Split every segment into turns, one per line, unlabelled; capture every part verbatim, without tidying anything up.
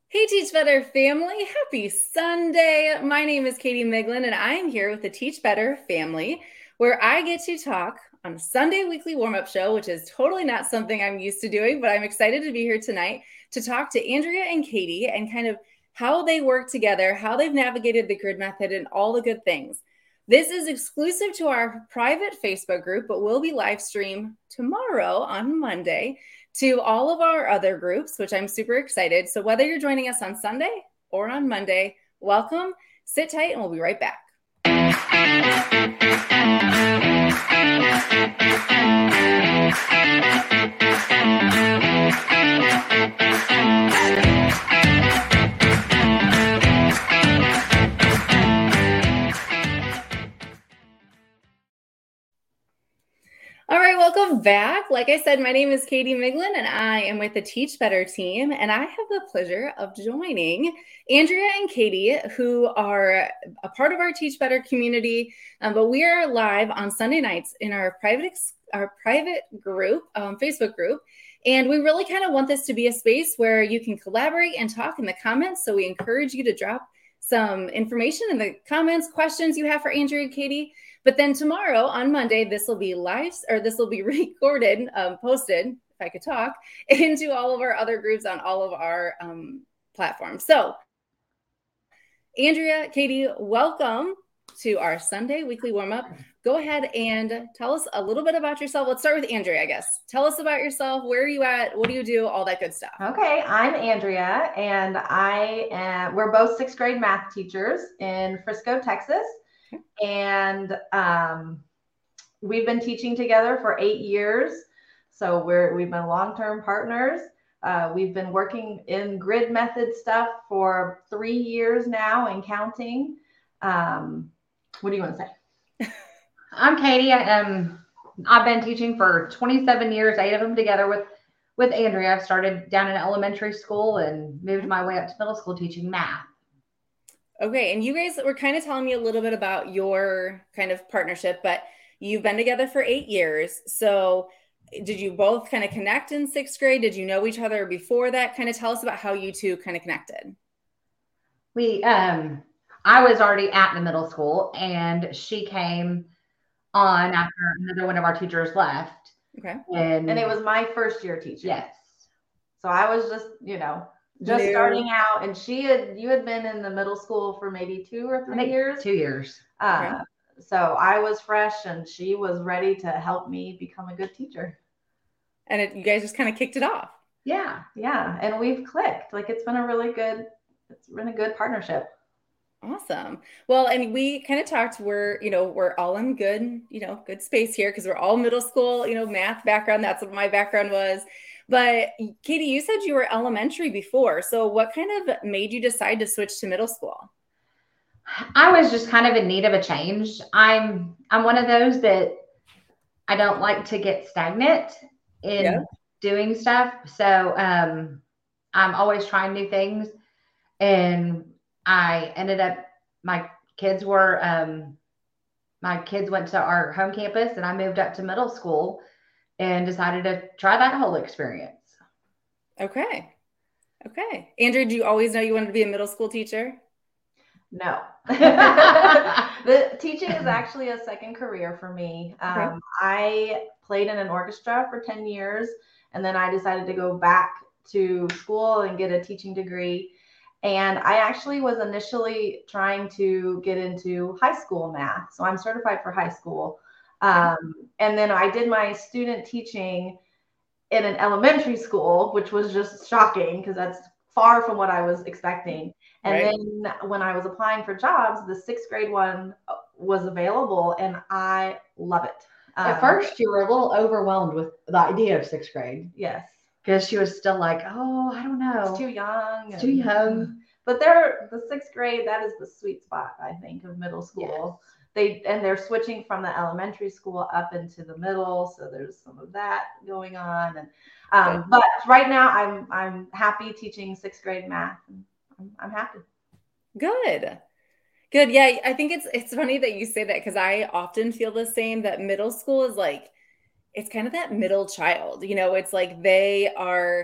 Hey, Teach Better family. Happy Sunday. My name is Katie Miglin, and I am here with the Teach Better family, where I get to talk on a Sunday weekly warm-up show, which is totally not something I'm used to doing, but I'm excited to be here tonight to talk to Andrea and Katie and kind of how they work together, how they've navigated the grid method, and all the good things. This is exclusive to our private Facebook group, but will be live streamed tomorrow on Monday to all of our other groups, which I'm super excited. So whether you're joining us on Sunday or on Monday, welcome, sit tight, and we'll be right back. All right, welcome back. Like I said, my name is Katie Miglin, and I am with the Teach Better team, and I have the pleasure of joining Andrea and Katie, who are a part of our Teach Better community, um, but we are live on Sunday nights in our private our private group, um, Facebook group, and we really kind of want this to be a space where you can collaborate and talk in the comments, so we encourage you to drop some information in the comments, questions you have for Andrea and Katie. But then tomorrow on Monday, this will be live or this will be recorded, um, posted, if I could talk, into all of our other groups on all of our um, platforms. So Andrea, Katie, welcome to our Sunday weekly warm-up. Go ahead and tell us a little bit about yourself. Let's start with Andrea, I guess. Tell us about yourself. Where are you at? What do you do? All that good stuff.
Okay, I'm Andrea, and I am, we're both sixth grade math teachers in Frisco, Texas. And um, we've been teaching together for eight years. So we're, we've been long-term partners. Uh, we've been working in grid method stuff for three years now and counting. Um, what do you want to say?
I'm Katie. Um, I've been teaching for twenty-seven years, eight of them together with, with Andrea. I've started down in elementary school and moved my way up to middle school teaching math.
Okay, and you guys were kind of telling me a little bit about your kind of partnership, but you've been together for eight years. So did you both kind of connect in sixth grade? Did you know each other before that? Kind of tell us about how you two kind of connected.
We, um, I was already at the middle school, and she came on after another one of our teachers left.
Okay.
And, and it was my first year teaching.
Yes.
So I was just, you know, just New. starting out, and she had, you had been in the middle school for maybe two or three years.
Two years.
Uh, okay. So I was fresh, and she was ready to help me become a good teacher.
And it, you guys just kind of kicked it off.
Yeah, yeah, and we've clicked. Like it's been a really good, it's been a good partnership.
Awesome. Well, and we kind of talked, we're, you know, we're all in good, you know, good space here because we're all middle school, you know, math background. That's what my background was. But Katie, you said you were elementary before. So what kind of made you decide to switch to middle school?
I was just kind of in need of a change. I'm I'm one of those that I don't like to get stagnant in yep. doing stuff. So um, I'm always trying new things. And I ended up, my kids were, um, my kids went to our home campus, and I moved up to middle school and decided to try that whole experience.
Okay. Okay. Andrea, do you always know you wanted to be a middle school teacher?
No. The teaching is actually a second career for me. Um, okay. I played in an orchestra for ten years, and then I decided to go back to school and get a teaching degree. And I actually was initially trying to get into high school math. So I'm certified for high school. Um, and then I did my student teaching in an elementary school, which was just shocking because that's far from what I was expecting. And right. then when I was applying for jobs, the sixth grade one was available, and I love it.
Um, At first, you were a little overwhelmed with the idea of sixth grade.
Yes.
Because she was still like, oh, I don't know.
It's too young.
It's too young.
But they're the sixth grade, that is the sweet spot, I think, of middle school. Yes. They and they're switching from the elementary school up into the middle, so there's some of that going on. And um, but right now, I'm I'm happy teaching sixth grade math. I'm, I'm happy.
Good, good. Yeah, I think it's it's funny that you say that because I often feel the same. That middle school is like, it's kind of that middle child. You know, it's like they are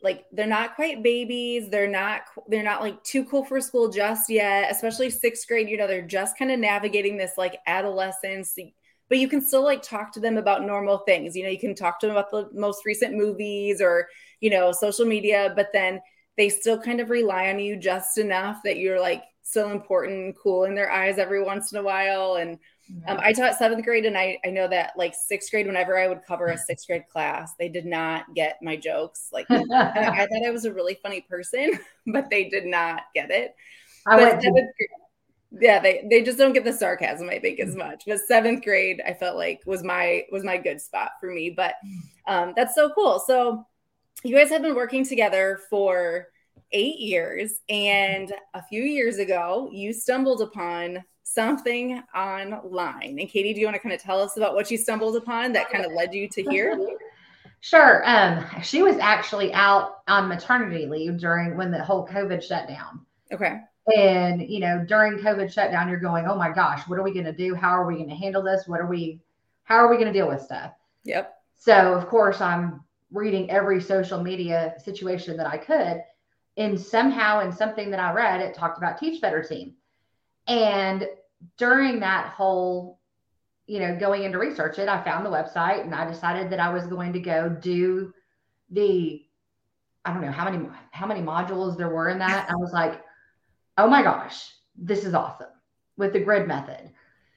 like, they're not quite babies. They're not, they're not like too cool for school just yet, especially sixth grade. You know, they're just kind of navigating this like adolescence, but you can still like talk to them about normal things. You know, you can talk to them about the most recent movies or, you know, social media, but then they still kind of rely on you just enough that you're like still important and cool in their eyes every once in a while. And Um, I taught seventh grade, and I, I know that like sixth grade, whenever I would cover a sixth grade class, they did not get my jokes. Like I, I thought I was a really funny person, but they did not get it.
I
But
went to-
seventh grade, yeah, they, they just don't get the sarcasm, I think, as much. But seventh grade, I felt like was my was my good spot for me. But um, that's so cool. So you guys have been working together for eight years, and a few years ago, you stumbled upon something online. And Katie, do you want to kind of tell us about what you stumbled upon that kind of led you to here?
Sure. Um, she was actually out on maternity leave during when the whole COVID shutdown.
Okay.
And, you know, during COVID shutdown, you're going, oh my gosh, what are we going to do? How are we going to handle this? What are we, how are we going to deal with stuff?
Yep.
So of course I'm reading every social media situation that I could. And somehow in something that I read, it talked about Teach Better Team. And during that whole, you know, going in to research it, I found the website and I decided that I was going to go do the, I don't know how many, how many modules there were in that. I was like, oh my gosh, this is awesome with the grid method.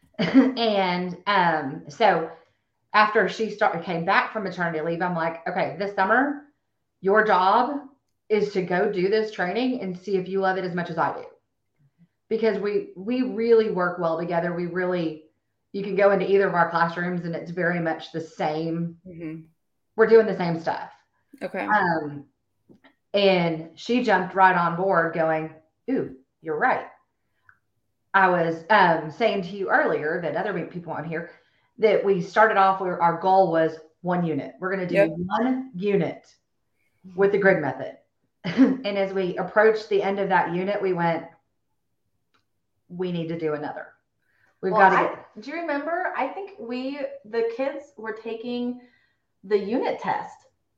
And um, so after she started, came back from maternity leave, I'm like, okay, this summer, your job is to go do this training and see if you love it as much as I do. Because we we really work well together. We really, you can go into either of our classrooms and it's very much the same. Mm-hmm. We're doing the same stuff.
Okay.
Um, and she jumped right on board going, ooh, you're right. I was um, saying to you earlier that other people on here, that we started off where our goal was one unit. We're going to do yep. one unit with the grid method. And as we approached the end of that unit, we went, we need to do another. We've
well,
got to get.
I, do you remember? I think we, the kids were taking the unit test.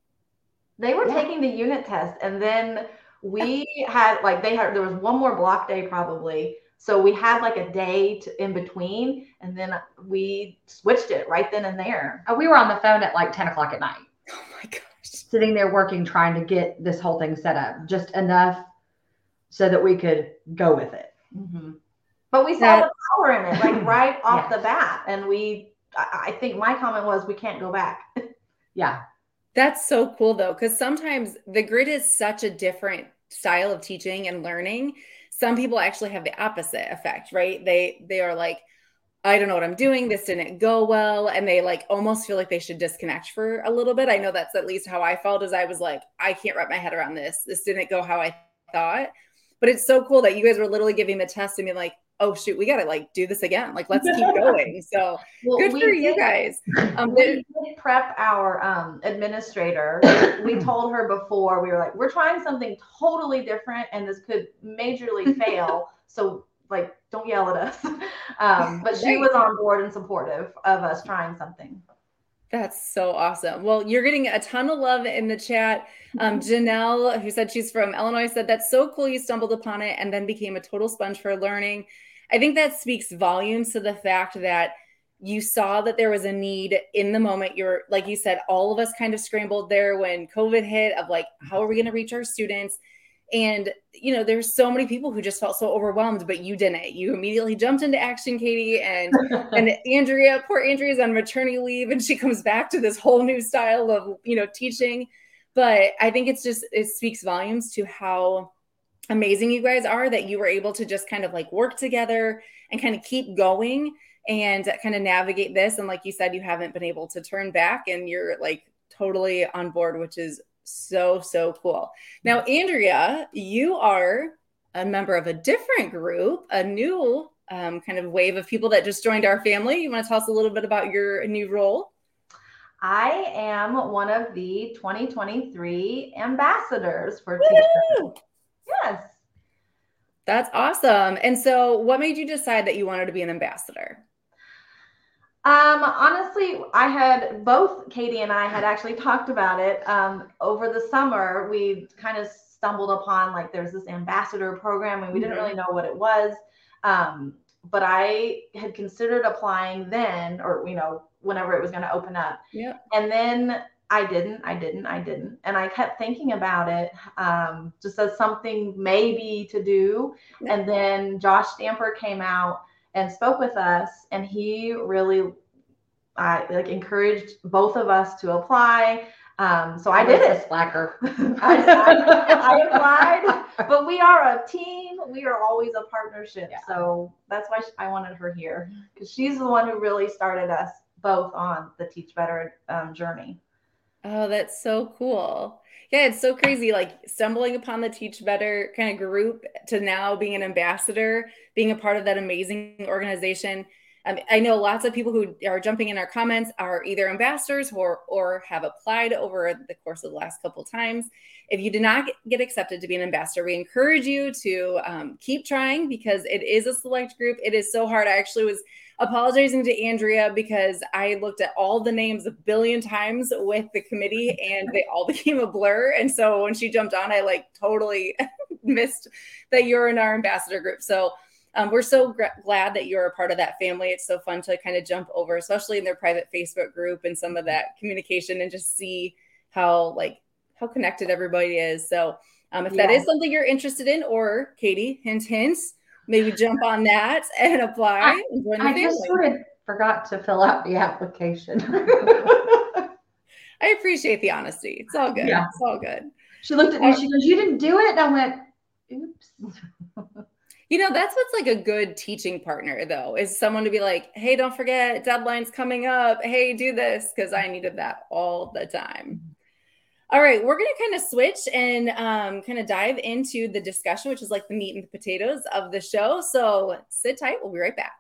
They were yeah. taking the unit test. And then we had like, they had, there was one more block day probably. So we had like a day to, in between. And then we switched it right then and there.
Oh, we were on the phone at like ten o'clock at night.
Oh my gosh.
Sitting there working, trying to get this whole thing set up just enough so that we could go with it.
Mm-hmm. But we saw that, the power in it, like right off yes. the bat. And we, I think my comment was, we can't go back.
Yeah.
That's so cool though. Cause sometimes the grid is such a different style of teaching and learning. Some people actually have the opposite effect, right? They, they are like, I don't know what I'm doing. This didn't go well. And they like almost feel like they should disconnect for a little bit. I know that's at least how I felt as I was like, I can't wrap my head around this. This didn't go how I thought, but it's so cool that you guys were literally giving the test and being like, oh shoot, we got to like do this again. Like, let's keep going. So well, good for did, you guys.
Um, we did prep our um, administrator. We told her before, we were like, we're trying something totally different and this could majorly fail. So like, don't yell at us. Um, but she was on board and supportive of us trying something.
That's so awesome. Well, you're getting a ton of love in the chat. Um, Janelle, who said she's from Illinois, said, that's so cool you stumbled upon it and then became a total sponge for learning. I think that speaks volumes to the fact that you saw that there was a need in the moment. You're, like you said, all of us kind of scrambled there when COVID hit of like, how are we going to reach our students? And, you know, there's so many people who just felt so overwhelmed, but you didn't. You immediately jumped into action, Katie, and and Andrea, poor Andrea's on maternity leave, and she comes back to this whole new style of, you know, teaching. But I think it's just, it speaks volumes to how amazing you guys are that you were able to just kind of like work together and kind of keep going and kind of navigate this. And like you said, you haven't been able to turn back and you're like totally on board, which is so, so cool. Now, Andrea, you are a member of a different group, a new um, kind of wave of people that just joined our family. You want to tell us a little bit about your new role?
I am one of the twenty twenty-three ambassadors for Teach. Yes.
That's awesome. And so what made you decide that you wanted to be an ambassador?
Um, honestly, I had both Katie and I had actually talked about it. Um, over the summer, we kind of stumbled upon like there's this ambassador program and we didn't really know what it was. Um, but I had considered applying then, or, you know, whenever it was going to open up.
Yeah.
And then I didn't, I didn't, I didn't. And I kept thinking about it, um, just as something maybe to do.
Yeah.
And then Josh Stamper came out and spoke with us, and he really I like encouraged both of us to apply. Um, so I did it.
Slacker.
I, I, I applied, but we are a team. We are always a partnership. Yeah. So that's why I wanted her here, because she's the one who really started us both on the Teach Better um, journey.
Oh, that's so cool. Yeah, it's so crazy, like stumbling upon the Teach Better kind of group to now being an ambassador, being a part of that amazing organization. Um, I know lots of people who are jumping in our comments are either ambassadors or, or have applied over the course of the last couple of times. If you did not get accepted to be an ambassador, we encourage you to um, keep trying, because it is a select group. It is so hard. I actually was apologizing to Andrea because I looked at all the names a billion times with the committee and they all became a blur. And so when she jumped on, I like totally missed that you're in our ambassador group. So um, we're so gr- glad that you're a part of that family. It's so fun to kind of jump over, especially in their private Facebook group and some of that communication, and just see how like how connected everybody is. So um, if yeah. that is something you're interested in, or Katie, hint, hint, maybe jump on that and apply.
I,
and join the
I
family.
just sort of forgot to fill out the application.
I appreciate the honesty. It's all good. Yeah. It's all good.
She looked at me. She goes, "You didn't do it?" And I went, "Oops."
You know, that's what's like a good teaching partner, though, is someone to be like, "Hey, don't forget, deadline's coming up. Hey, do this," because I needed that all the time. All right, we're going to kind of switch and um, kind of dive into the discussion, which is like the meat and the potatoes of the show. So sit tight. We'll be right back.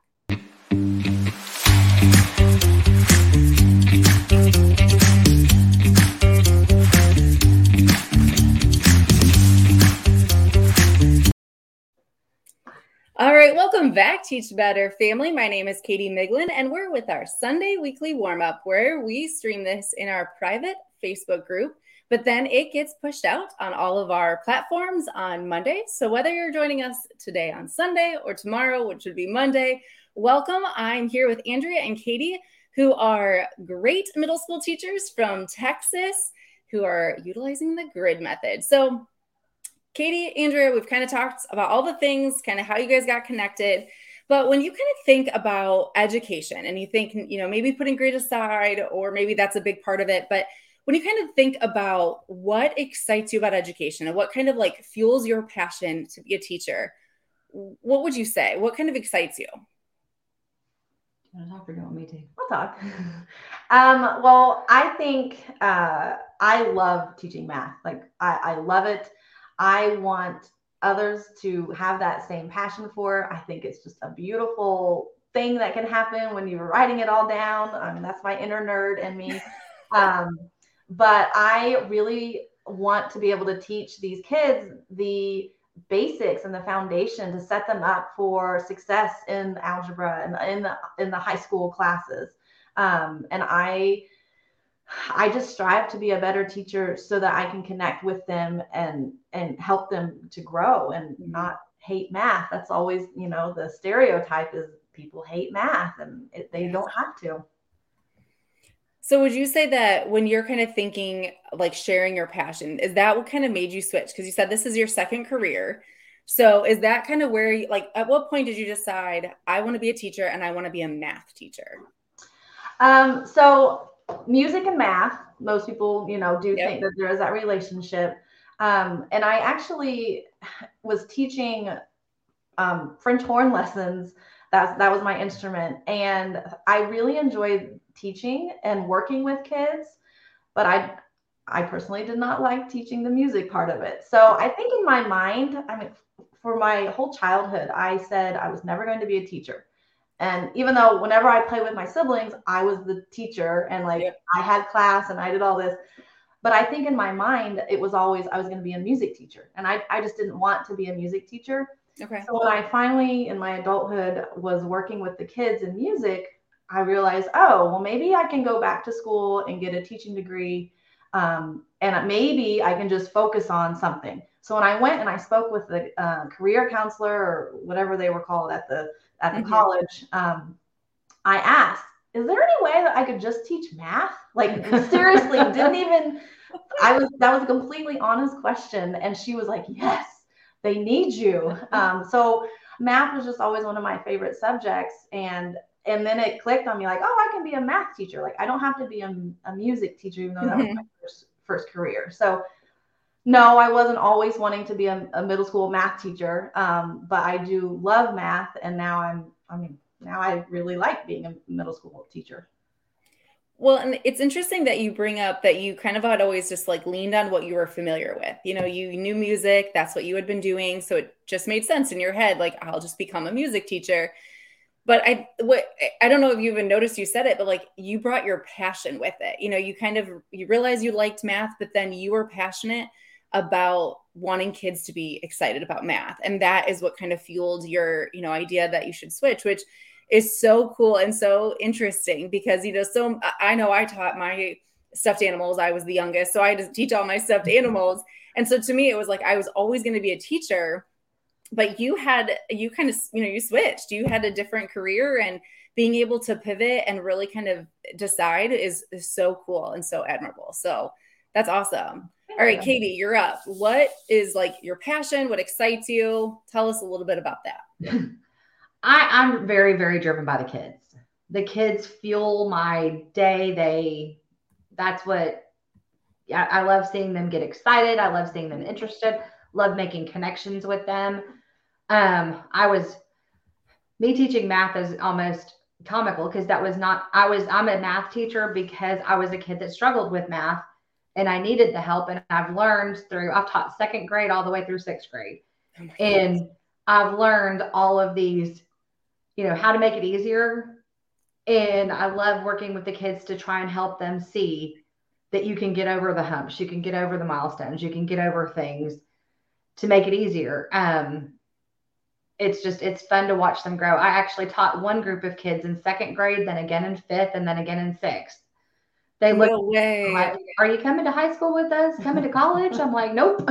All right, welcome back, Teach Better family. My name is Katie Miglin, and we're with our Sunday weekly warm-up, where we stream this in our private Facebook group, but then it gets pushed out on all of our platforms on Monday. So whether you're joining us today on Sunday or tomorrow, which would be Monday, welcome. I'm here with Andrea and Katie, who are great middle school teachers from Texas who are utilizing the grid method. So Katie, Andrea, we've kind of talked about all the things, kind of how you guys got connected. But when you kind of think about education and you think, you know, maybe putting grade aside, or maybe that's a big part of it, but when you kind of think about what excites you about education and what kind of like fuels your passion to be a teacher, what would you say? What kind of excites you?
Do you want to talk or do you want me to?
I'll talk. um, well, I think uh, I love teaching math. Like I, I love it. I want others to have that same passion for it. I think it's just a beautiful thing that can happen when you're writing it all down. I mean, that's my inner nerd in me. Um, but I really want to be able to teach these kids the basics and the foundation to set them up for success in algebra and in the, in the high school classes. Um, and I, I just strive to be a better teacher so that I can connect with them and, and help them to grow and not hate math. That's always, you know, the stereotype is people hate math, and it, they don't have to.
So would you say that when you're kind of thinking like sharing your passion, is that what kind of made you switch? Because you said this is your second career. So is that kind of where you, like, at what point did you decide I want to be a teacher and I want to be a math teacher?
Um, so music and math, most people, you know, do
Yep.
think that there is that relationship. Um, and I actually was teaching um, French horn lessons. That's, that was my instrument. And I really enjoyed teaching and working with kids, but I, I personally did not like teaching the music part of it. So I think in my mind, I mean, for my whole childhood, I said I was never going to be a teacher. And even though whenever I play with my siblings, I was the teacher and like yep. I had class and I did all this. But I think in my mind, it was always I was going to be a music teacher. And I, I just didn't want to be a music teacher.
Okay.
So when I finally in my adulthood was working with the kids in music, I realized, oh, well, maybe I can go back to school and get a teaching degree. Um, and maybe I can just focus on something. So when I went and I spoke with the uh, career counselor or whatever they were called at the, at the mm-hmm. college, um, I asked, is there any way that I could just teach math? Like seriously, didn't even, I was, that was a completely honest question. And she was like, yes, they need you. Um, so math was just always one of my favorite subjects. And, and then it clicked on me like, oh, I can be a math teacher. Like I don't have to be a, a music teacher, even though that mm-hmm. was my first, first career. So no, I wasn't always wanting to be a, a middle school math teacher. Um, but I do love math. And now I'm, I mean, now I really like being a middle school teacher.
Well, and it's interesting that you bring up that you kind of had always just like leaned on what you were familiar with. You know, you knew music, that's what you had been doing. So it just made sense in your head, like, I'll just become a music teacher. But I, what, I don't know if you even noticed you said it, but like you brought your passion with it. You know, you kind of, you realized you liked math, but then you were passionate about wanting kids to be excited about math. And that is what kind of fueled your, you know, idea that you should switch, which is so cool and so interesting because, you know, so I know I taught my stuffed animals. I was the youngest, so I had to teach all my stuffed animals. And so to me, it was like, I was always going to be a teacher, but you had, you kind of, you know, you switched, you had a different career, and being able to pivot and really kind of decide is, is so cool and so admirable. So that's awesome. All right, Katie, you're up. What is like your passion? What excites you? Tell us a little bit about that.
I, I'm very, very driven by the kids. The kids fuel my day. They, that's what, I, I love seeing them get excited. I love seeing them interested, love making connections with them. Um, I was, me teaching math is almost comical because that was not, I was, I'm a math teacher because I was a kid that struggled with math and I needed the help. And I've learned through, I've taught second grade all the way through sixth grade. Oh and I've learned all of these, you know, how to make it easier. And I love working with the kids to try and help them see that you can get over the humps, you can get over the milestones, you can get over things to make it easier. Um, it's just, it's fun to watch them grow. I actually taught one group of kids in second grade, then again in fifth, and then again in sixth. They look
no way.
Like, are you coming to high school with us? Coming to college? I'm like, nope.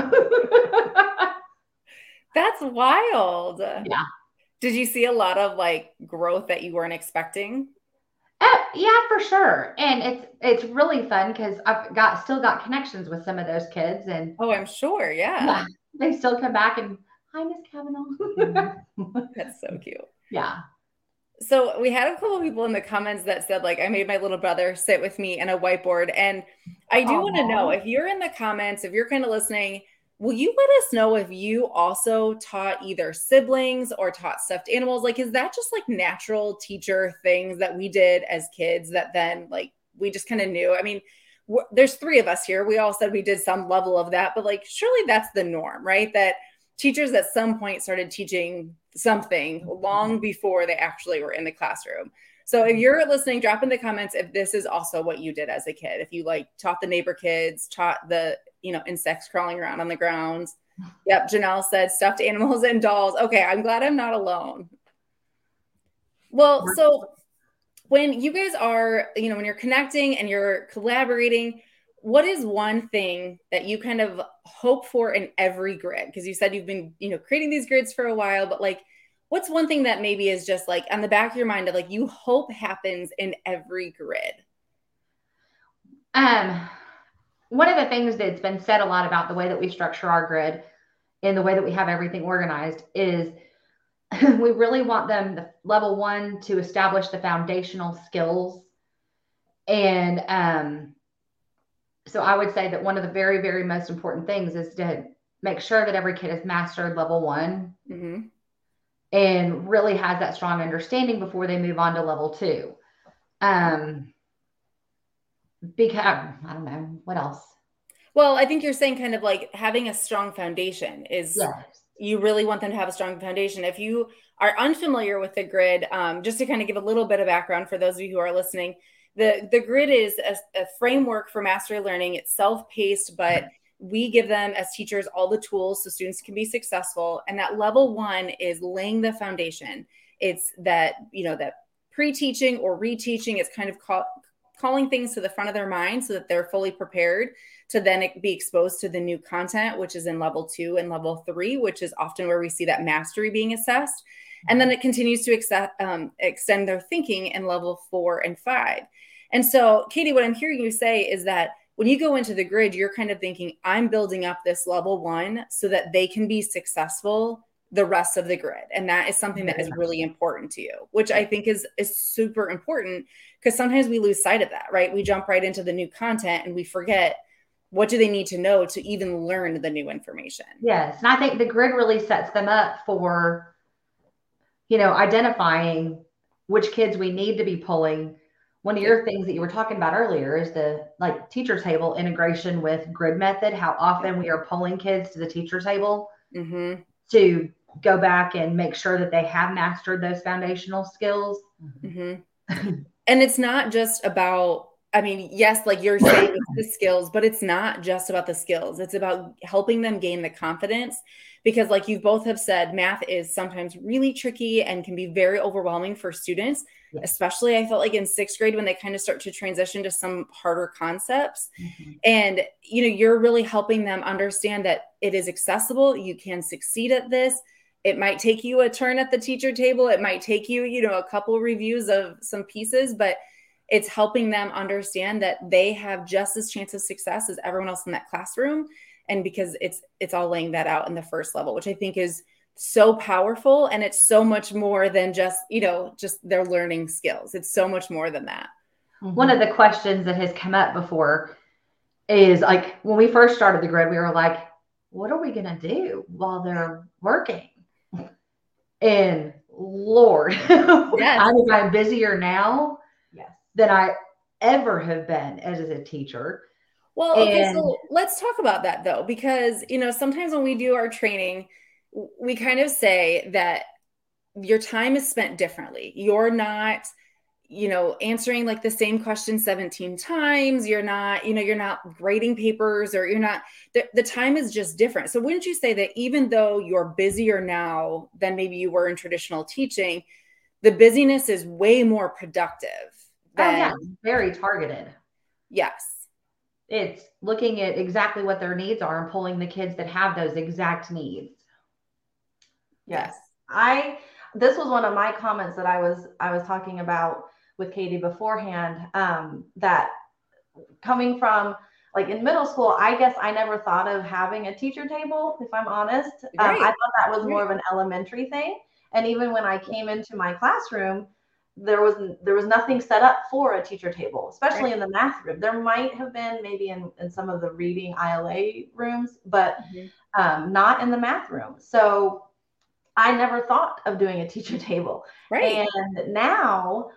That's wild.
Yeah.
Did you see a lot of like growth that you weren't expecting?
Uh, yeah, for sure. And it's it's really fun because I've got still got connections with some of those kids. And
oh, I'm sure. Yeah. yeah
they still come back and hi, Miss Kavanaugh.
That's so cute.
Yeah.
So we had a couple of people in the comments that said, like, I made my little brother sit with me in a whiteboard. And I do want to know, if you're in the comments, if you're kind of listening, will you let us know if you also taught either siblings or taught stuffed animals? Like, is that just like natural teacher things that we did as kids that then like we just kind of knew? I mean, w- there's three of us here. We all said we did some level of that, but like, surely that's the norm, right? That teachers at some point started teaching something long before they actually were in the classroom. So if you're listening, drop in the comments if this is also what you did as a kid. If you like taught the neighbor kids, taught the, you know, insects crawling around on the ground. Yep. Janelle said stuffed animals and dolls. Okay. I'm glad I'm not alone. Well, so when you guys are, you know, when you're connecting and you're collaborating, what is one thing that you kind of hope for in every grid? Because you said you've been, you know, creating these grids for a while, but like, what's one thing that maybe is just like on the back of your mind of like you hope happens in every grid?
Um, one of the things that's been said a lot about the way that we structure our grid and the way that we have everything organized is we really want them, the level one, to establish the foundational skills. And um, so I would say that one of the very, very most important things is to make sure that every kid has mastered level one. Mm-hmm. And really has that strong understanding before they move on to level two. Um, because I don't know what else.
Well, I think you're saying kind of like having a strong foundation is yes. You really want them to have a strong foundation. If you are unfamiliar with the grid, um, just to kind of give a little bit of background for those of you who are listening, the, the grid is a, a framework for mastery learning. It's self-paced, but we give them as teachers all the tools so students can be successful. And that level one is laying the foundation. It's that, you know, that pre-teaching or reteaching. It's kind of call, calling things to the front of their mind so that they're fully prepared to then be exposed to the new content, which is in level two and level three, which is often where we see that mastery being assessed. And then it continues to accept, um, extend their thinking in level four and five. And so, Katie, what I'm hearing you say is that when you go into the grid, you're kind of thinking, I'm building up this level one so that they can be successful the rest of the grid. And that is something that is really important to you, which I think is, is super important, because sometimes we lose sight of that, right? We jump right into the new content and we forget, what do they need to know to even learn the new information?
Yes. And I think the grid really sets them up for, you know, identifying which kids we need to be pulling. One of your things that you were talking about earlier is the like teacher table integration with grid method, how often we are pulling kids to the teacher table mm-hmm. to go back and make sure that they have mastered those foundational skills.
Mm-hmm. And it's not just about, I mean, yes, like you're saying, it's the skills, but it's not just about the skills. It's about helping them gain the confidence, because like you both have said, math is sometimes really tricky and can be very overwhelming for students, yeah. especially I felt like in sixth grade when they kind of start to transition to some harder concepts. Mm-hmm. And, you know, you're really helping them understand that it is accessible. You can succeed at this. It might take you a turn at the teacher table. It might take you, you know, a couple reviews of some pieces, but it's helping them understand that they have just as chance of success as everyone else in that classroom. And because it's, it's all laying that out in the first level, which I think is so powerful. And it's so much more than just, you know, just their learning skills. It's so much more than that.
Mm-hmm. One of the questions that has come up before is like, when we first started the grid, we were like, what are we going to do while they're working? And Lord, yes. I think I'm busier now yes. than I ever have been as a teacher.
Well, okay, and, so let's talk about that though, because, you know, sometimes when we do our training, we kind of say that your time is spent differently. You're not, you know, answering like the same question seventeen times. You're not, you know, you're not grading papers, or you're not, the, the time is just different. So wouldn't you say that even though you're busier now than maybe you were in traditional teaching, the busyness is way more productive? Than,
oh, yeah, very targeted.
Yes.
It's looking at exactly what their needs are and pulling the kids that have those exact needs.
Yes. I, this was one of my comments that I was, I was talking about with Katie beforehand, um, that coming from like in middle school, I guess I never thought of having a teacher table, if I'm honest. Right. Um, I thought that was more of an elementary thing. And even when I came into my classroom, there was there was nothing set up for a teacher table, especially right. in the math room. There might have been maybe in, in some of the reading I L A rooms, but mm-hmm. um, not in the math room. So I never thought of doing a teacher table. Right. And now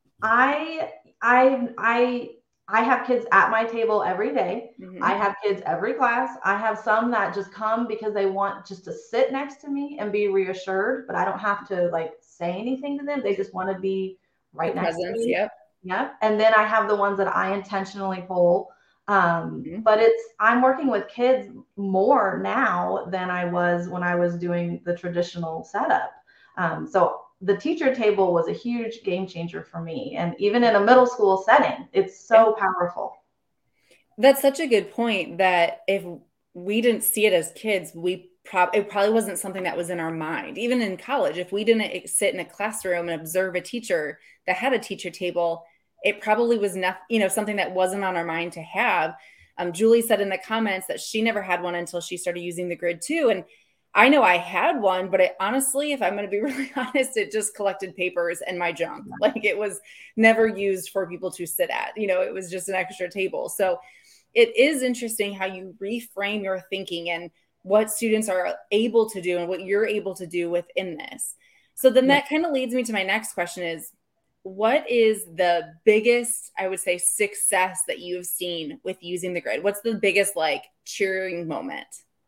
I I I I have kids at my table every day. Mm-hmm. I have kids every class. I have some that just come because they want just to sit next to me and be reassured, but I don't have to like say anything to them. They just want to be right the next presence, to me. Yep. Yep. And then I have the ones that I intentionally pull. Um, mm-hmm. But it's, I'm working with kids more now than I was when I was doing the traditional setup. Um, so the teacher table was a huge game changer for me. And even in a middle school setting, it's so yeah. powerful.
That's such a good point, that if we didn't see it as kids, we prob- it probably wasn't something that was in our mind. Even in college, if we didn't sit in a classroom and observe a teacher that had a teacher table, it probably was not, you know, something that wasn't on our mind to have. Um, Julie said in the comments that she never had one until she started using the grid too. And I know I had one, but it, honestly, if I'm going to be really honest, it just collected papers and my junk. Like it was never used for people to sit at, you know, it was just an extra table. So it is interesting how you reframe your thinking and what students are able to do and what you're able to do within this. So then that kind of leads me to my next question is, what is the biggest, I would say, success that you've seen with using the grid? What's the biggest like cheering moment?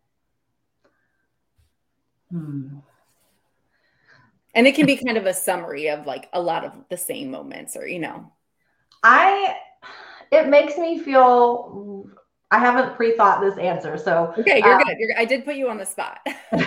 Hmm. And it can be kind of a summary of like a lot of the same moments, or, you know.
I, it makes me feel, I haven't pre-thought this answer. So
okay, you're um, good. You're, I did put you on the spot.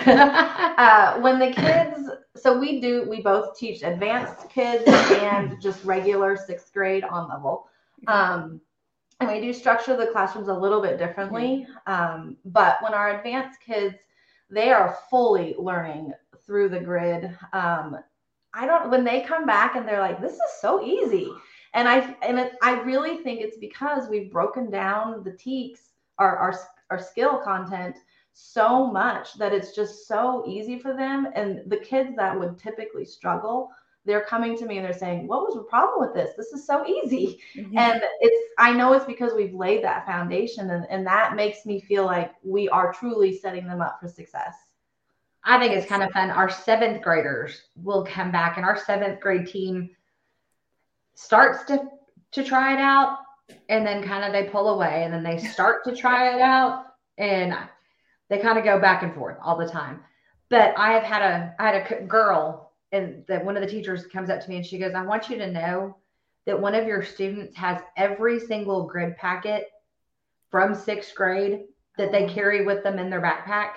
uh, when the kids, so we do, we both teach advanced kids and just regular sixth grade on level. Um, and we do structure the classrooms a little bit differently. Um, but when our advanced kids, they are fully learning through the grid. Um, I don't, when they come back and they're like, this is so easy. And I and it, I really think it's because we've broken down the TEKS, our, our our skill content so much that it's just so easy for them. And the kids that would typically struggle, they're coming to me and they're saying, what was the problem with this? This is so easy. Mm-hmm. And it's I know it's because we've laid that foundation, and, and that makes me feel like we are truly setting them up for success.
I think it's kind of fun. Our seventh graders will come back, and our seventh grade team starts to, to try it out, and then kind of they pull away, and then they start to try it out, and they kind of go back and forth all the time. But I have had a, I had a girl, and that one of the teachers comes up to me and she goes, I want you to know that one of your students has every single grid packet from sixth grade that they carry with them in their backpack.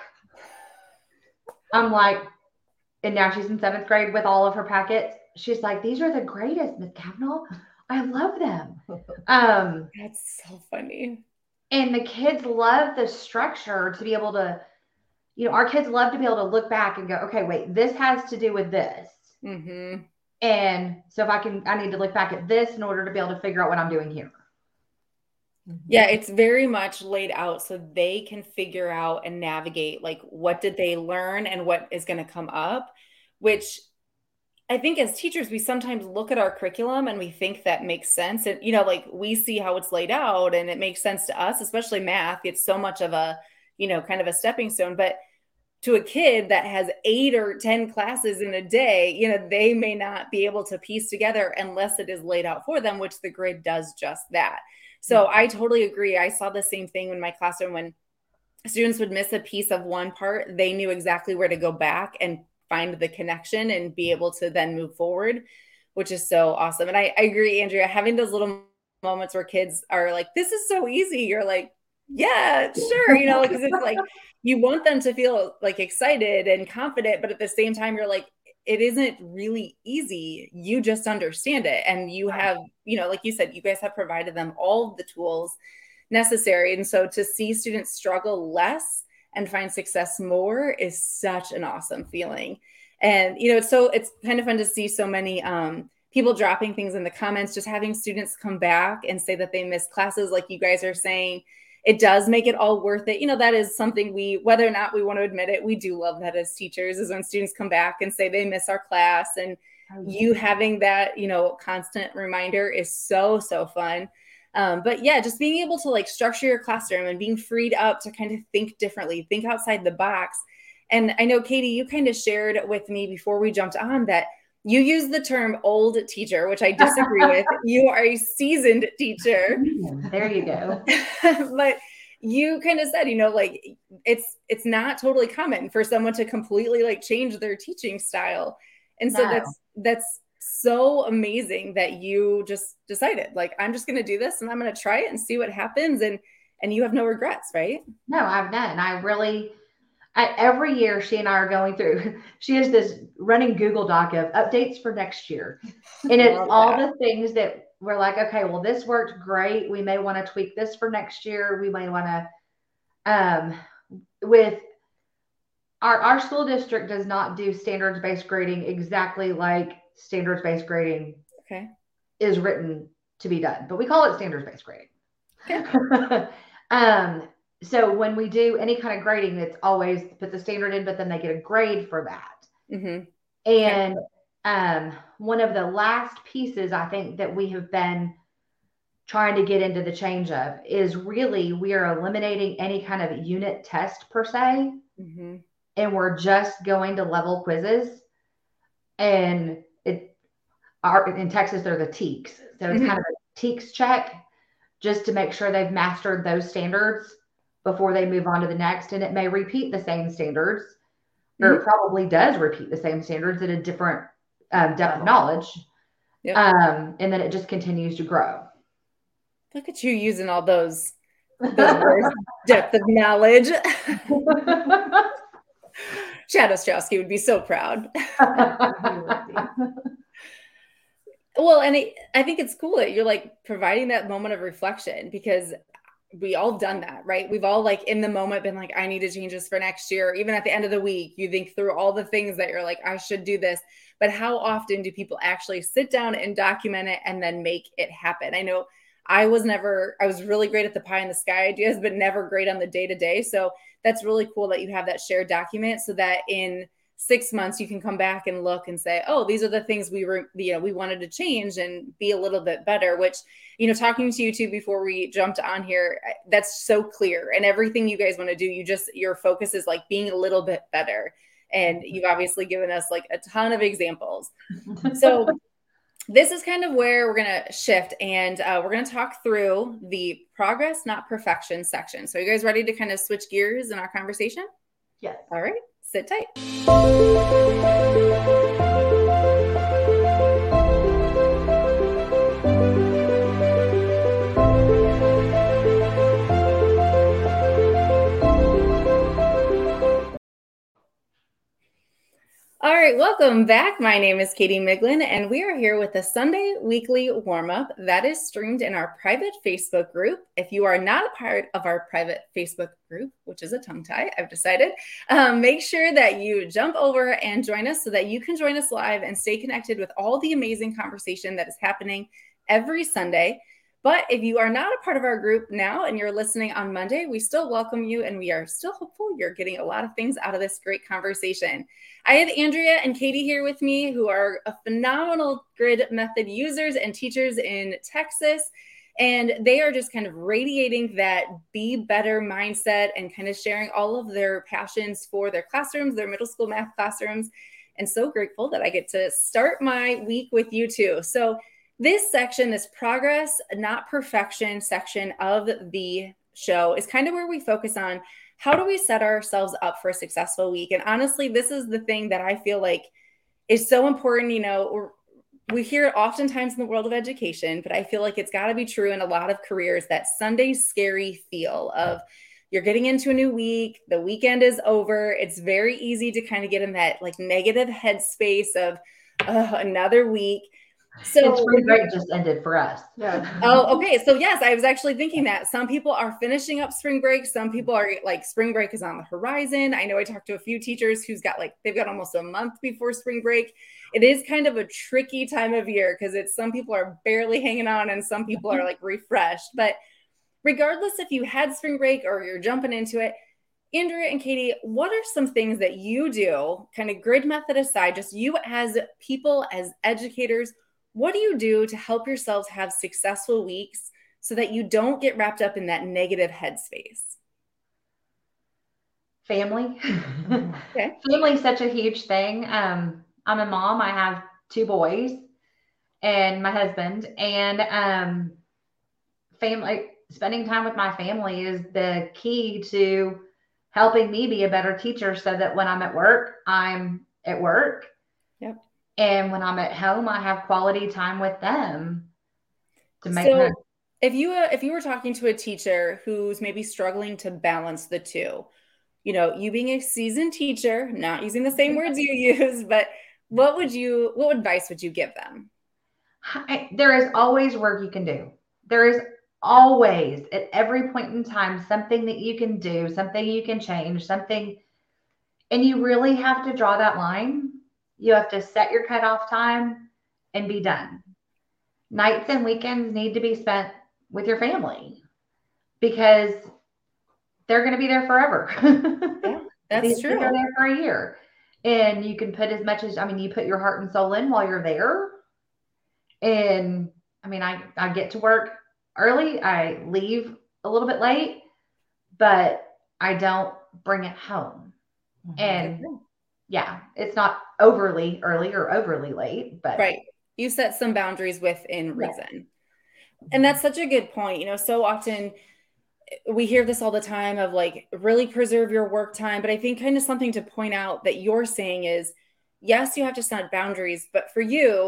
I'm like, and now she's in seventh grade with all of her packets. She's like, these are the greatest, Miz Kavanaugh. I love them. Um,
That's so funny.
And the kids love the structure to be able to, you know, our kids love to be able to look back and go, okay, wait, this has to do with this.
Mm-hmm.
And so if I can, I need to look back at this in order to be able to figure out what I'm doing here.
Yeah, it's very much laid out so they can figure out and navigate, like, what did they learn and what is going to come up, which I think as teachers, we sometimes look at our curriculum and we think that makes sense. And, you know, like we see how it's laid out and it makes sense to us, especially math. It's so much of a, you know, kind of a stepping stone. But to a kid that has eight or ten classes in a day, you know, they may not be able to piece together unless it is laid out for them, which the grid does just that. So I totally agree. I saw the same thing in my classroom. When students would miss a piece of one part, they knew exactly where to go back and find the connection and be able to then move forward, which is so awesome. And I, I agree, Andrea, having those little moments where kids are like, this is so easy. You're like, yeah, sure. You know, because it's like, you want them to feel like excited and confident, but at the same time, you're like, it isn't really easy. You just understand it. And you have, you know, like you said, you guys have provided them all the tools necessary. And so to see students struggle less and find success more is such an awesome feeling. And, you know, it's so, it's kind of fun to see so many um, people dropping things in the comments, just having students come back and say that they missed classes, like you guys are saying. It does make it all worth it. You know, that is something we, whether or not we want to admit it, we do love that as teachers, is when students come back and say they miss our class. And you having that, you know, constant reminder is so, so fun. Um, but yeah, just being able to like structure your classroom and being freed up to kind of think differently, think outside the box. And I know, Katie, you kind of shared with me before we jumped on that you use the term old teacher, which I disagree with. You are a seasoned teacher.
There you go.
But you kind of said, you know, like it's it's not totally common for someone to completely like change their teaching style. And so no. that's that's so amazing that you just decided, like, I'm just going to do this and I'm going to try it and see what happens. And and you have no regrets, right?
No, I've none. I really... I, every year she and I are going through, she has this running Google Doc of updates for next year. And it's all the things that we're like, okay, well, this worked great. We may want to tweak this for next year. We may want to, um, with our, our school district does not do standards-based grading exactly like standards-based grading
okay.
is written to be done, but we call it standards-based grading.
Okay.
um, So when we do any kind of grading, it's always put the standard in, but then they get a grade for that.
Mm-hmm.
And um, one of the last pieces I think that we have been trying to get into the change of is really we are eliminating any kind of unit test per se.
Mm-hmm.
And we're just going to level quizzes. And it are in Texas, they're the TEKS. So it's mm-hmm. kind of a TEKS check just to make sure they've mastered those standards before they move on to the next. And it may repeat the same standards, or mm-hmm. it probably does repeat the same standards at a different um, depth of knowledge. Yep. Um, and then it just continues to grow.
Look at you using all those The worst depth of knowledge. Chad Ostrowski would be so proud. Well, and it, I think it's cool that you're like providing that moment of reflection, because we all done that, right? We've all like in the moment been like, I need to change this for next year. Even at the end of the week, you think through all the things that you're like, I should do this. But how often do people actually sit down and document it and then make it happen? I know I was never, I was really great at the pie in the sky ideas, but never great on the day to day. So that's really cool that you have that shared document, so that in six months you can come back and look and say, oh, these are the things we were, you know, we wanted to change and be a little bit better, which, you know, talking to you two before we jumped on here, that's so clear. And everything you guys want to do, you just, your focus is like being a little bit better. And you've obviously given us like a ton of examples. So this is kind of where we're going to shift, and uh, we're going to talk through the progress, not perfection section. So are you guys ready to kind of switch gears in our conversation?
Yes.
All right, sit tight. All right, welcome back. My name is Katie Miglin, and we are here with a Sunday weekly warm-up that is streamed in our private Facebook group. If you are not a part of our private Facebook group, which is a tongue tie, I've decided, um, make sure that you jump over and join us so that you can join us live and stay connected with all the amazing conversation that is happening every Sunday. But if you are not a part of our group now and you're listening on Monday, we still welcome you, and we are still hopeful you're getting a lot of things out of this great conversation. I have Andrea and Katie here with me, who are a phenomenal grid method users and teachers in Texas. And they are just kind of radiating that be better mindset and kind of sharing all of their passions for their classrooms, their middle school math classrooms. And so grateful that I get to start my week with you too. So this section, this progress, not perfection section of the show, is kind of where we focus on how do we set ourselves up for a successful week. And honestly, this is the thing that I feel like is so important. You know, we hear it oftentimes in the world of education, but I feel like it's got to be true in a lot of careers, that Sunday scary feel of you're getting into a new week, the weekend is over. It's very easy to kind of get in that like negative headspace of uh, another week. So
spring break just ended for us.
Yeah. Oh, okay. So yes, I was actually thinking that some people are finishing up spring break. Some people are like, spring break is on the horizon. I know I talked to a few teachers who's got like, they've got almost a month before spring break. It is kind of a tricky time of year because it's, some people are barely hanging on and some people are like refreshed. But regardless if you had spring break or you're jumping into it, Andrea and Katie, what are some things that you do, kind of grid method aside, just you as people, as educators, what do you do to help yourselves have successful weeks so that you don't get wrapped up in that negative headspace?
Family.
Okay.
Family is such a huge thing. Um, I'm a mom. I have two boys and my husband, and um, family, spending time with my family is the key to helping me be a better teacher, so that when I'm at work, I'm at work.
Yep.
And when I'm at home, I have quality time with them to make
so
them.
If you uh, if you were talking to a teacher who's maybe struggling to balance the two, you know, you being a seasoned teacher, not using the same words you use, but what would you, what advice would you give them?
I, there is always work you can do. There is always, at every point in time, something that you can do, something you can change, something, and you really have to draw that line. You have to set your cutoff time and be done. Nights and weekends need to be spent with your family because they're going to be there forever.
Yeah, that's
These
true.
They're there for a year. And you can put as much as, I mean, you put your heart and soul in while you're there. And I mean, I, I get to work early. I leave a little bit late, but I don't bring it home. Mm-hmm. And yeah, it's not overly early or overly late, but
right. You set some boundaries within reason. Yeah. And that's such a good point. You know, so often we hear this all the time of like, really preserve your work time. But I think kind of something to point out that you're saying is, yes, you have to set boundaries, but for you,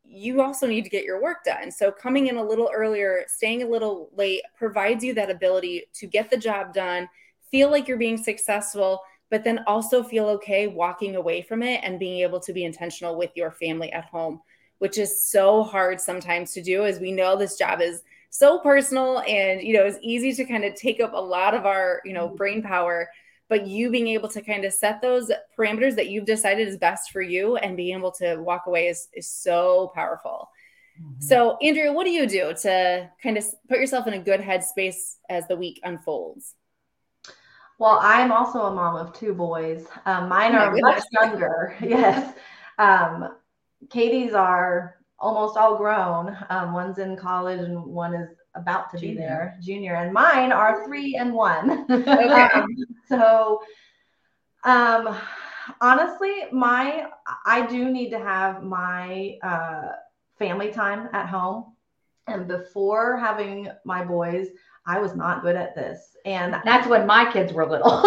you also need to get your work done. So coming in a little earlier, staying a little late provides you that ability to get the job done, feel like you're being successful, but then also feel okay walking away from it and being able to be intentional with your family at home, which is so hard sometimes to do, as we know this job is so personal and, you know, it's easy to kind of take up a lot of our, you know, brain power, but you being able to kind of set those parameters that you've decided is best for you and being able to walk away is, is so powerful. Mm-hmm. So Andrea, what do you do to kind of put yourself in a good headspace as the week unfolds?
Well, I'm also a mom of two boys. Um, mine oh are goodness. much younger. Yes. Um, Katie's are almost all grown. Um, one's in college and one is about to junior. be there, junior, and mine are three and one. Okay. um, so, um, honestly, my, I do need to have my, uh, family time at home. And before having my boys, I was not good at this. And
that's when my kids were little.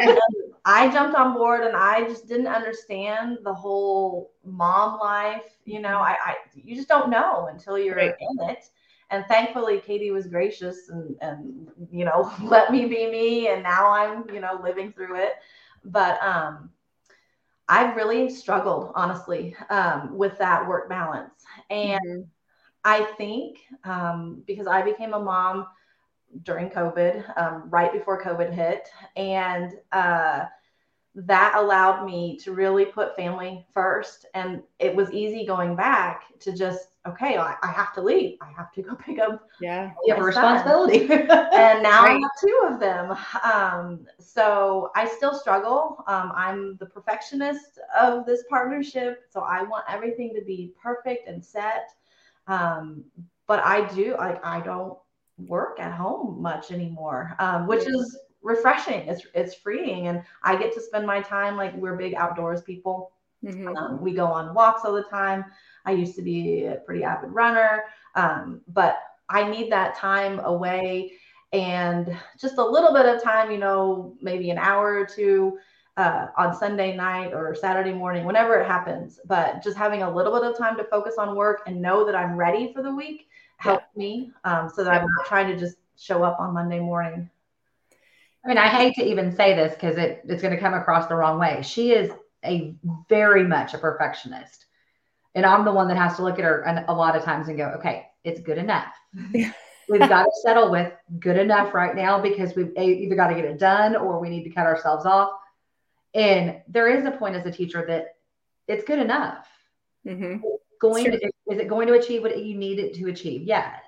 I jumped on board and I just didn't understand the whole mom life. You know, I, I you just don't know until you're right. in it. And thankfully, Katie was gracious and, and, you know, let me be me. And now I'm, you know, living through it. But um, I've really struggled, honestly, um, with that work balance. And mm-hmm. I think um, because I became a mom during COVID, um, right before COVID hit. And uh, that allowed me to really put family first. And it was easy going back to just, okay, I, I have to leave. I have to go pick up
yeah,
you have a responsibility. And now right. I have two of them. Um, so I still struggle. Um, I'm the perfectionist of this partnership. So I want everything to be perfect and set. Um, but I do, like, I don't work at home much anymore, um, which yeah. is refreshing. It's, it's freeing. And I get to spend my time, like, we're big outdoors people. Mm-hmm. Um, we go on walks all the time. I used to be a pretty avid runner. Um, but I need that time away and just a little bit of time, you know, maybe an hour or two, uh, on Sunday night or Saturday morning, whenever it happens, but just having a little bit of time to focus on work and know that I'm ready for the week helped yeah. me, um, so that yeah. I'm not trying to just show up on Monday morning.
I mean, I hate to even say this because it, it's going to come across the wrong way. She is a very much a perfectionist. And I'm the one that has to look at her and a lot of times and go, okay, it's good enough. We've got to settle with good enough right now because we've either got to get it done or we need to cut ourselves off. And there is a point as a teacher that it's good enough. Mm-hmm. Going to, is it going to achieve what you need it to achieve? Yes.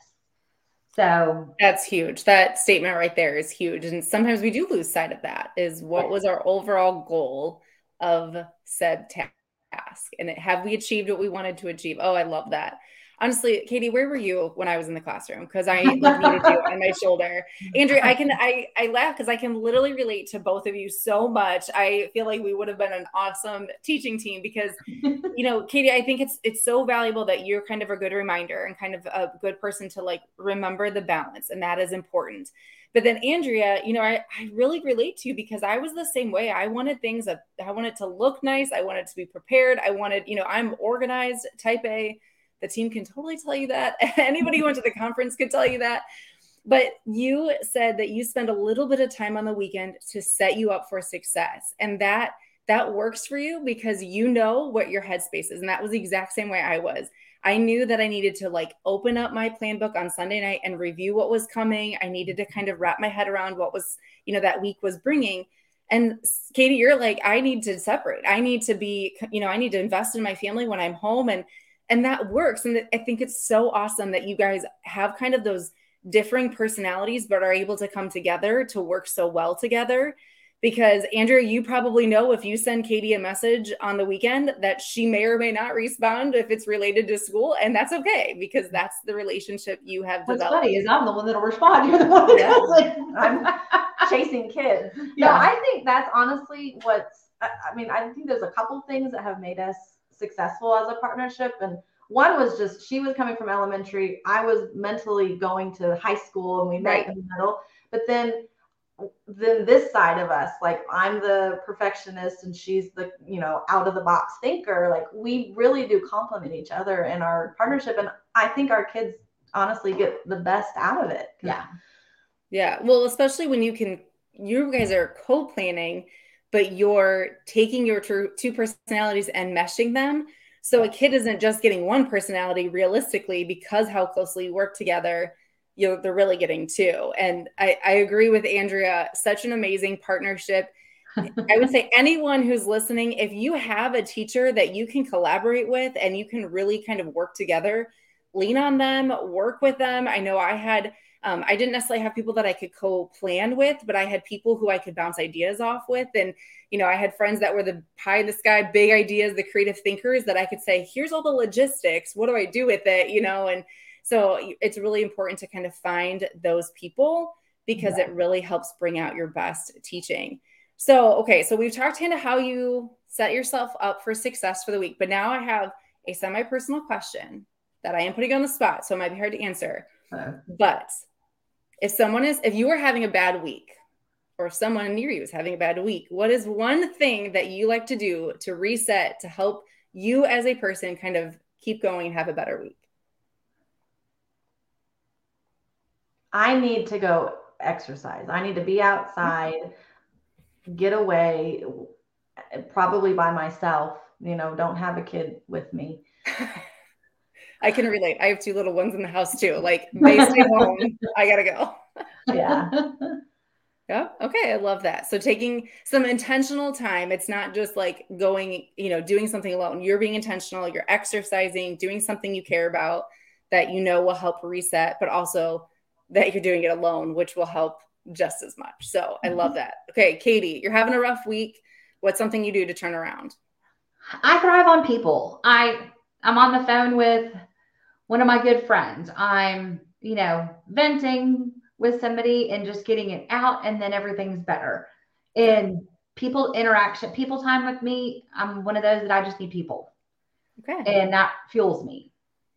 So
that's huge. That statement right there is huge. And sometimes we do lose sight of that, is what was our overall goal of said task? And have we achieved what we wanted to achieve? Oh, I love that. Honestly, Katie, where were you when I was in the classroom? Because I like, needed you on my shoulder. Andrea, I can I I laugh because I can literally relate to both of you so much. I feel like we would have been an awesome teaching team because, you know, Katie, I think it's it's so valuable that you're kind of a good reminder and kind of a good person to like remember the balance, and that is important. But then Andrea, you know, I, I really relate to you because I was the same way. I wanted things that I wanted to look nice. I wanted to be prepared. I wanted, you know, I'm organized, type A. The team can totally tell you that. Anybody who went to the conference could tell you that. But you said that you spend a little bit of time on the weekend to set you up for success. And that that works for you because you know what your headspace is. And that was the exact same way I was. I knew that I needed to like open up my plan book on Sunday night and review what was coming. I needed to kind of wrap my head around what was, you know, that week was bringing. And Katie, you're like, I need to separate. I need to be, you know, I need to invest in my family when I'm home. And And that works. And I think it's so awesome that you guys have kind of those differing personalities, but are able to come together to work so well together. Because Andrea, you probably know if you send Katie a message on the weekend that she may or may not respond if it's related to school. And that's okay, because that's the relationship you have
What's
developed.
What's funny is I'm the one that'll respond. You're the one that yeah. like, I'm chasing kids. Yeah. No, I think that's honestly what's, I mean, I think there's a couple things that have made us successful as a partnership. And one was just, she was coming from elementary. I was mentally going to high school and we met right. in the middle. But then then this side of us, like I'm the perfectionist and she's the, you know, out of the box thinker. Like we really do complement each other in our partnership. And I think our kids honestly get the best out of it.
Yeah.
Yeah. Well, especially when you can, you guys are co-planning, but you're taking your two personalities and meshing them. So a kid isn't just getting one personality realistically, because how closely you work together, you know, they're really getting two. And I, I agree with Andrea, such an amazing partnership. I would say anyone who's listening, if you have a teacher that you can collaborate with and you can really kind of work together, lean on them, work with them. I know I had, um, I didn't necessarily have people that I could co-plan with, but I had people who I could bounce ideas off with. And, you know, I had friends that were the pie in the sky, big ideas, the creative thinkers that I could say, here's all the logistics. What do I do with it? You know, and so it's really important to kind of find those people, because yeah. it really helps bring out your best teaching. So, okay. So we've talked into how you set yourself up for success for the week, but now I have a semi-personal question that I am putting on the spot. So it might be hard to answer, uh, but if someone is, if you are having a bad week, or if someone near you is having a bad week, what is one thing that you like to do to reset, to help you as a person kind of keep going and have a better week?
I need to go exercise. I need to be outside, get away, probably by myself, you know, don't have a kid with me.
I can relate. I have two little ones in the house too. Like they stay home, I gotta go.
Yeah.
Yeah. Okay. I love that. So taking some intentional time, it's not just like going, you know, doing something alone. You're being intentional, you're exercising, doing something you care about that you know will help reset, but also that you're doing it alone, which will help just as much. So I love that. Okay. Katie, you're having a rough week. What's something you do to turn around?
I thrive on people. I, I'm on the phone with one of my good friends. I'm, you know, venting with somebody and just getting it out, and then everything's better. And people interaction, people time with me, I'm one of those that I just need people.
Okay.
And that fuels me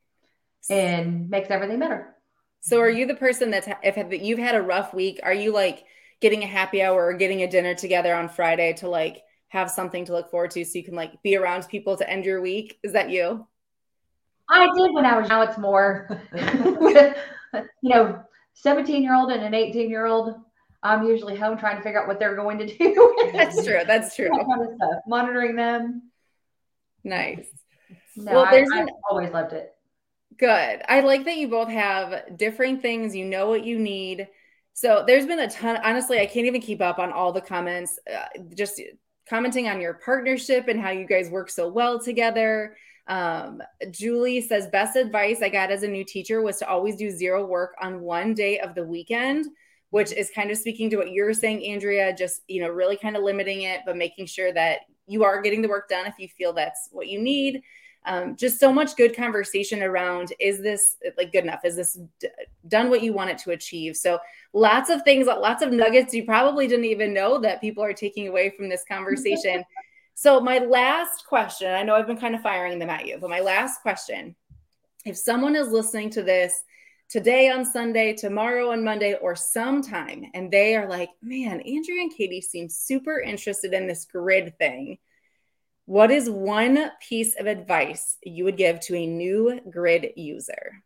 and makes everything better.
So are you the person that's, if you've had a rough week, are you like getting a happy hour or getting a dinner together on Friday to like have something to look forward to so you can like be around people to end your week? Is that you?
I did when I was, now it's more, you know, seventeen year old and an eighteen year old. I'm usually home trying to figure out what they're going to do.
That's true. That's true.
That kind of stuff. Monitoring them.
Nice.
No,
well,
I,
there's
I've
an,
always loved it.
Good. I like that you both have different things. You know what you need. So there's been a ton, honestly, I can't even keep up on all the comments, uh, just commenting on your partnership and how you guys work so well together. Um, Julie says, best advice I got as a new teacher was to always do zero work on one day of the weekend, which is kind of speaking to what you're saying, Andrea, just, you know, really kind of limiting it, but making sure that you are getting the work done if you feel that's what you need. Um, just so much good conversation around, is this like good enough? Is this d- done what you want it to achieve? So lots of things, lots of nuggets you probably didn't even know that people are taking away from this conversation. So my last question, I know I've been kind of firing them at you, but my last question, if someone is listening to this today on Sunday, tomorrow on Monday, or sometime, and they are like, man, Andrea and Katie seem super interested in this grid thing, what is one piece of advice you would give to a new grid user?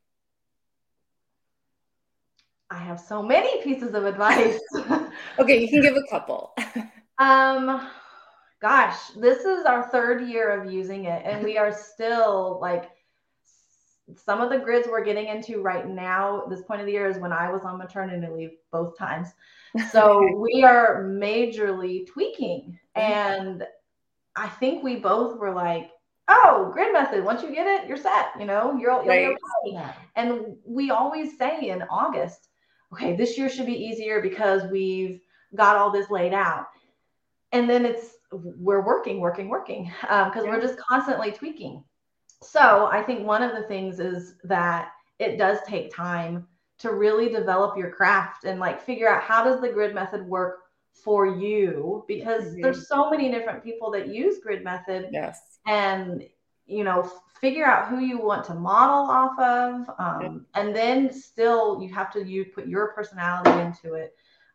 I have so many pieces of advice.
Okay, you can give a couple.
um, gosh, this is our third year of using it, and we are still like, some of the grids we're getting into right now, this point of the year is when I was on maternity leave both times. So we are majorly tweaking, and I think we both were like, oh, grid method, once you get it, you're set, you know, you're, you'll
right.
be okay. Yeah. And we always say in August, okay, this year should be easier because we've got all this laid out. And then it's, we're working, working, working, um, because yeah. we're just constantly tweaking. So I think one of the things is that it does take time to really develop your craft and like figure out, how does the grid method work for you, because mm-hmm. there's so many different people that use grid method.
Yes.
And, you know, figure out who you want to model off of. Um, yeah. And then still you have to, you put your personality into it.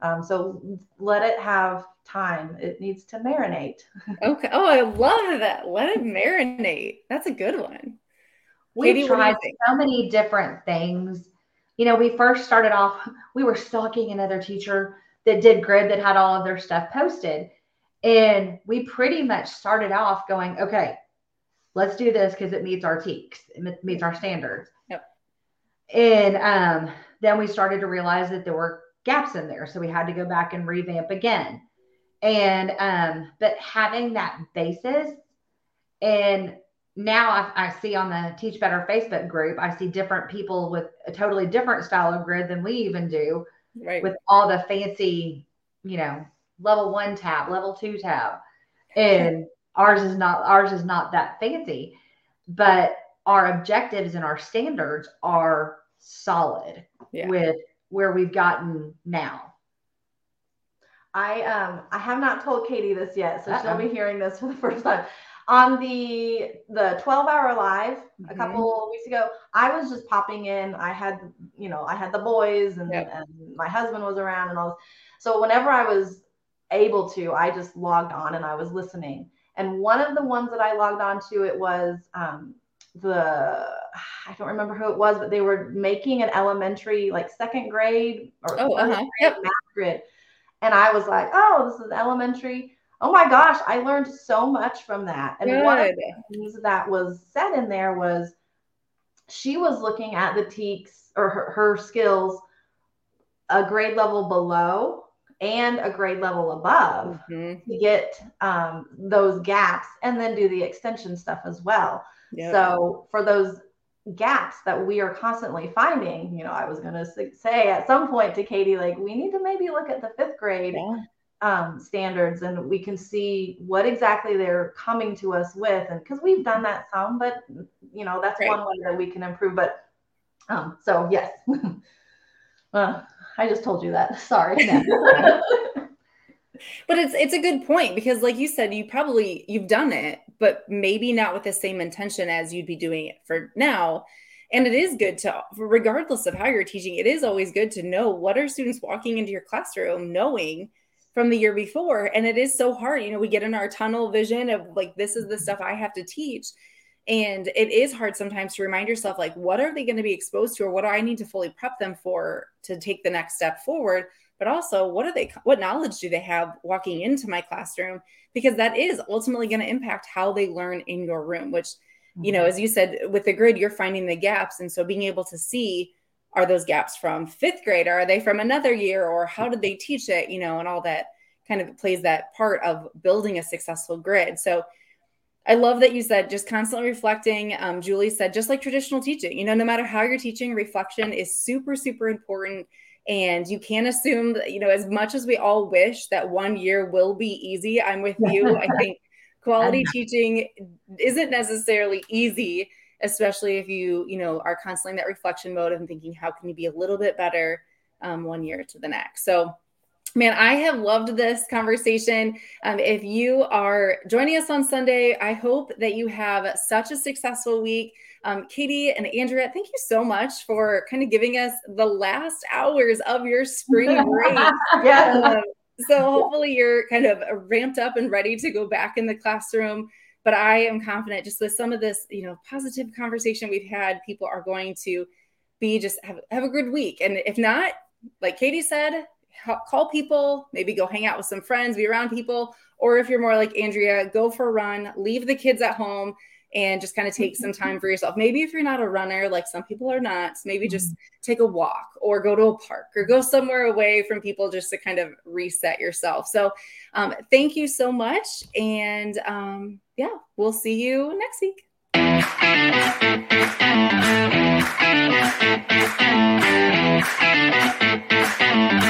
Um, so let it have time. It needs to marinate.
Okay. Oh, I love that. Let it marinate. That's a good one.
We've
Katie,
tried so many different things. You know, we first started off, we were stalking another teacher that did grid that had all of their stuff posted. And we pretty much started off going, okay, let's do this because it meets our T E Ks, it meets our standards.
Yep.
And um, then we started to realize that there were gaps in there. So we had to go back and revamp again. And, um, but having that basis, and now I, I see on the Teach Better Facebook group, I see different people with a totally different style of grid than we even do,
right,
with all the fancy, you know, level one tab, level two tab. And ours is not, ours is not that fancy, but our objectives and our standards are solid yeah. with where we've gotten now.
I um I have not told Katie this yet, so Uh-oh. she'll be hearing this for the first time. On the the twelve hour live mm-hmm. a couple weeks ago, I was just popping in. I had, you know, I had the boys and, yep. and my husband was around and all this. So whenever I was able to, I just logged on and I was listening. And one of the ones that I logged on to, it was um the I don't remember who it was, but they were making an elementary, like second grade or
oh,
first
uh-huh.
grade
yep.
math grid. And I was like, oh, this is elementary. Oh my gosh, I learned so much from that. And
Good.
one of the things that was said in there was she was looking at the T E Ks or her, her skills a grade level below and a grade level above mm-hmm. to get um, those gaps and then do the extension stuff as well. Yep. So for those gaps that we are constantly finding, you know, I was going to say at some point to Katie, like, we need to maybe look at the fifth grade yeah. um, standards and we can see what exactly they're coming to us with. And because we've done that some, but, you know, that's right. one way that we can improve. But um, so, yes. uh, I just told you that. Sorry.
But it's it's a good point because, like you said, you probably you've done it, but maybe not with the same intention as you'd be doing it for now. And it is good to, regardless of how you're teaching, it is always good to know what are students walking into your classroom knowing from the year before. And it is so hard. You know, we get in our tunnel vision of like, this is the stuff I have to teach. And it is hard sometimes to remind yourself, like, what are they going to be exposed to, or what do I need to fully prep them for to take the next step forward? But also, what are they, what knowledge do they have walking into my classroom? Because that is ultimately going to impact how they learn in your room, which, mm-hmm. you know, as you said, with the grid, you're finding the gaps. And so being able to see, are those gaps from fifth grade? Or are they from another year? Or how did they teach it? You know, and all that kind of plays that part of building a successful grid. So I love that you said just constantly reflecting. Um, Julie said, just like traditional teaching, you know, no matter how you're teaching, reflection is super, super important. And you can't assume that, you know, as much as we all wish that one year will be easy, I'm with you. I think quality teaching isn't necessarily easy, especially if you, you know, are constantly in that reflection mode and thinking, how can you be a little bit better um, one year to the next? So, man, I have loved this conversation. Um, if you are joining us on Sunday, I hope that you have such a successful week. Um, Katie and Andrea, thank you so much for kind of giving us the last hours of your spring break. yeah. Um, so hopefully you're kind of ramped up and ready to go back in the classroom. But I am confident just with some of this, you know, positive conversation we've had, people are going to be just have, have a good week. And if not, like Katie said, call people, maybe go hang out with some friends, be around people. Or if you're more like Andrea, go for a run, leave the kids at home, and just kind of take some time for yourself. Maybe if you're not a runner, like some people are not, maybe just take a walk or go to a park or go somewhere away from people just to kind of reset yourself. So um, thank you so much. And um, yeah, we'll see you next week.